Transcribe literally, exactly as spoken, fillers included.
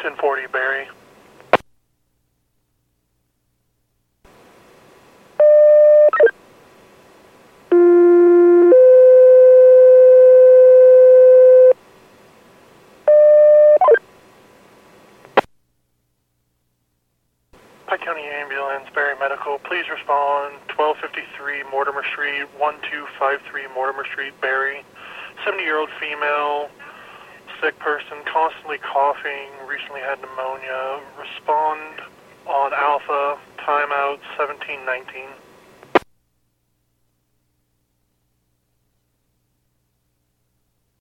ten forty, Barry. Pike County Ambulance, Barry Medical, please respond. twelve fifty-three Mortimer Street, one two five three Mortimer Street, Barry. seventy-year-old female, sick person, constantly coughing, recently had pneumonia. Respond on Alpha, timeout seventeen nineteen.